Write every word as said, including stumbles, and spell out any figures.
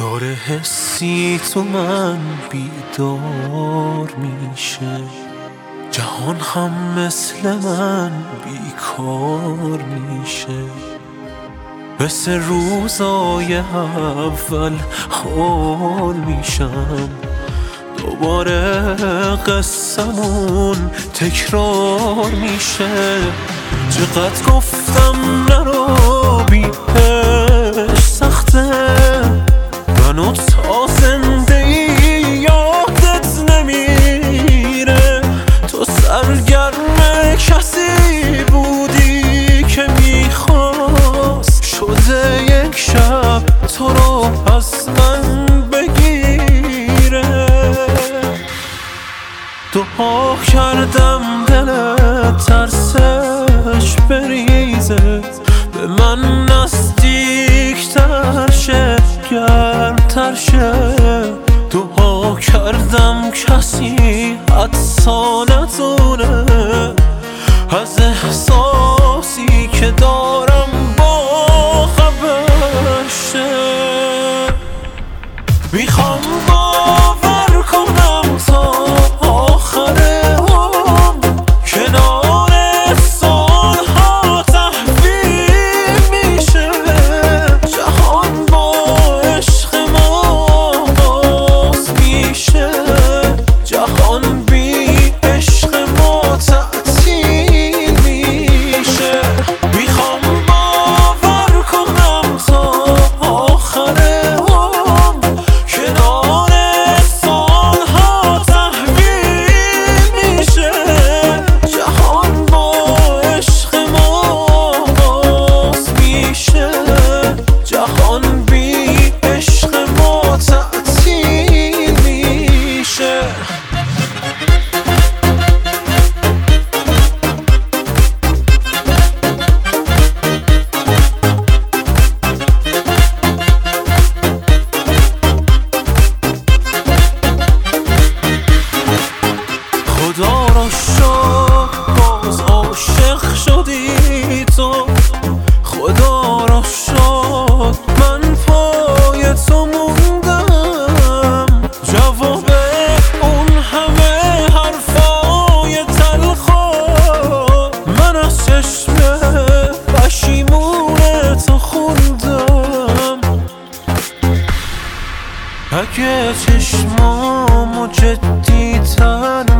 داره حسی تو من بیدار میشه، جهان هم مثل من بیکار میشه. مثل روزای اول حال میشم، دوباره قصمون تکرار میشه. چقدر گفتم نرو بیش سخته، منو تا زنده ای یادت نمیره. تو سرگرم کسی بودی که میخواست، شده یک شب تو رو از من بگیره. دعا کردم دلت ترسش بریزه، به من نزدیکتر شه، گرمتر شه. دعا کردم کسی حدسا ندونه از احساسی که دارم با خبر شه. میخوام باور کنم تا آخر عمر، کنار سالها تحویل میشه. جهان با عشق ما باز میشه، جهان بی عشق ما تعطیل میشه. میخوام باور کنم تا آخر عمر، کنار سالها تحویل میشه. جهان با عشق ما باز میشه، جهان بی عشق ما تعطیل میشه. خدا را شکر باز عاشق شدی تو، خدا را شکر من پای تو موندم. جواب اون همه حرفای تلخا من از چشم پشیمون تو خوندم. اگه چشمامو جدی تر